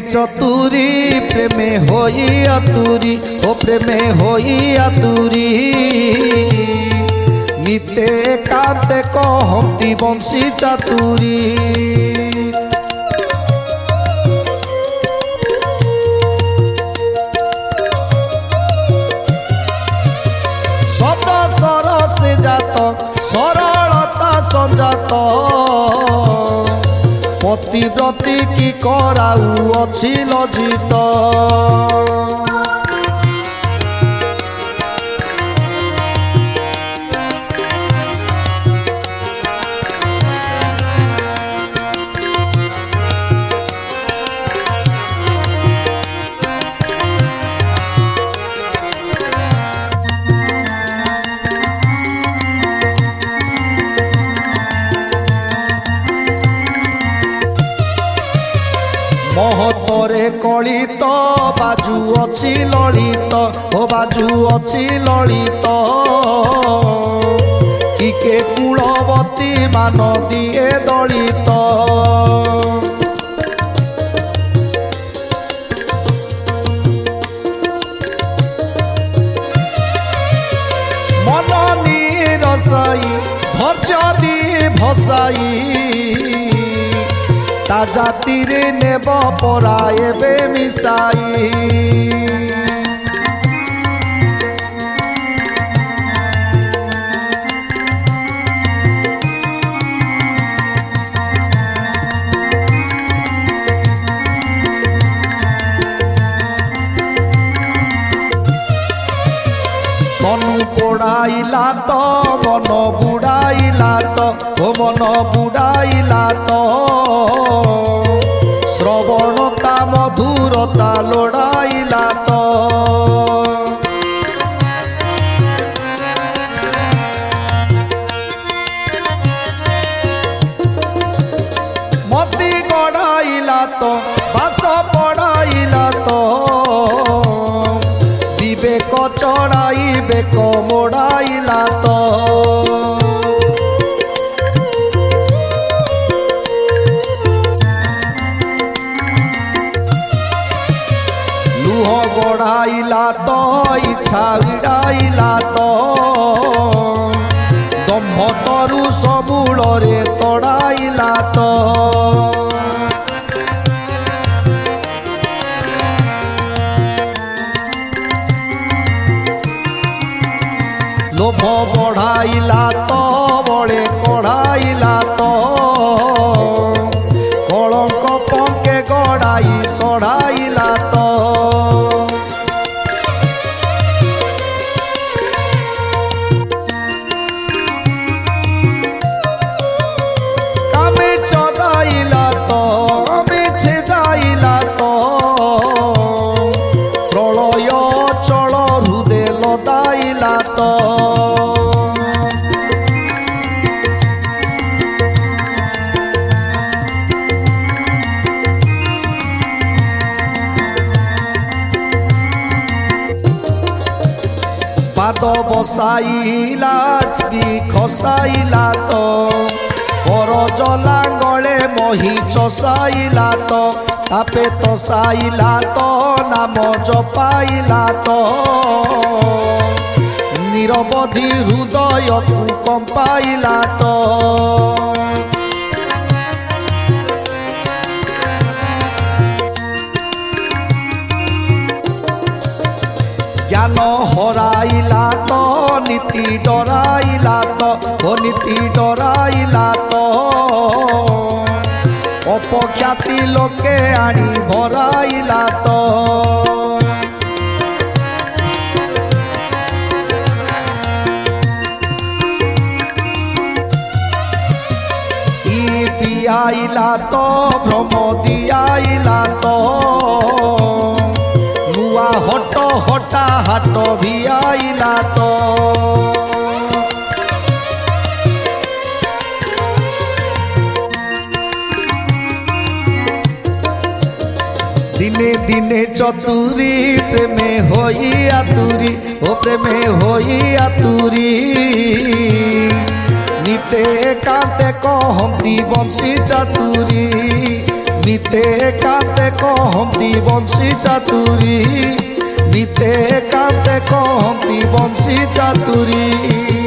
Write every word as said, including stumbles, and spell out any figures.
चतुरी प्रेमे होई आतुरी ओ प्रेमे होई आतुरी निते कांते कहती बंशी चातुरी सत सरस जात सरलता संजात पतिव्रती की कराऊ अच्छी लज्जित महतरे कलित बाजू अच्छी ललित ओ बाजू अच्छी ललित किके कूलवती मान दिए दलित मन निरसाई धैर्य दी भसाई ता जातिरे नेब पराए बे मिसाई मनु पोड़ाइला तो मन बुड़ाइला तो ओ मन बुड़ाइला तो श्रवणता मधुरता लोड़ाइला तो मती गड़ाइला तो बास पड़ाइला तो विवेक चढ़ाई बेक मोड़ाइला तो लुह गड़ाइला तो इच्छा विड़ाइला तो दम्भ तरु सबूल रे तड़ाइला तो लोभ बढ़ाइला तो बड़े कढ़ाइला तो कलंक पंके गड़ाई सढ़ाइला तो कामे चदाइला तो आमे छेदाइला तो प्रलय चल हृदय लदाइला तो पाद बसाइला भी खसाइला तो पर जलांगले मही चसाइला तो तापे तसाइला तो नाम जपाइला तो निरवधि हृदय को कंपाइला तो ज्ञान हराइला तो नीति डराइला तो ओ नीति डराइला तो अपख्याति लोके आनी भराइला तो ई पियाइला तो भ्रम दियाइला तो नुआ हट हटा हाट भी आइला तो दिने दिने चतुरी प्रेमे होई आतुरी ओ प्रेमे होई आतुरी निते कांते कहती बंशी चातुरी মিতে কাঁদে কহন্তি বংশী চাতুরি, মিতে কাঁদে কহন্তি বংশী চাতুরি।